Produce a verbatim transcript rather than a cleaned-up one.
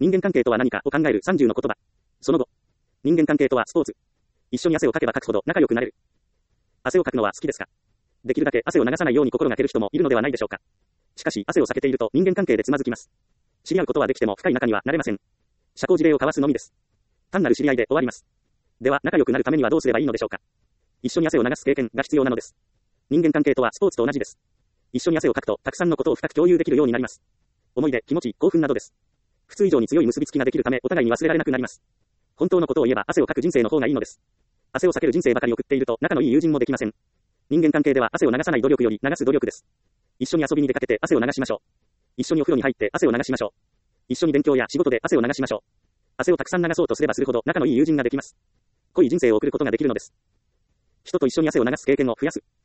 人間関係とは何かを考えるさんじゅうの言葉。その後。人間関係とはスポーツ。一緒に汗をかけばかくほど仲良くなれる。汗をかくのは好きですか？できるだけ汗を流さないように心がける人もいるのではないでしょうか。しかし、汗を避けていると人間関係でつまずきます。知り合うことはできても深い仲にはなれません。社交辞令を交わすのみです。単なる知り合いで終わります。では、仲良くなるためにはどうすればいいのでしょうか。一緒に汗を流す経験が必要なのです。人間関係とはスポーツと同じです。一緒に汗をかくと、たくさんのことを深く共有できるようになります。思い出、気持ち、興奮などです。普通以上に強い結びつきができるため、お互いに忘れられなくなります。本当のことを言えば、汗をかく人生の方がいいのです。汗を避ける人生ばかり送っていると、仲のいい友人もできません。人間関係では汗を流さない努力より流す努力です。一緒に遊びに出かけて汗を流しましょう。一緒にお風呂に入って汗を流しましょう。一緒に勉強や仕事で汗を流しましょう。汗をたくさん流そうとすればするほど仲のいい友人ができます。濃い人生を送ることができるのです。人と一緒に汗を流す経験を増やす。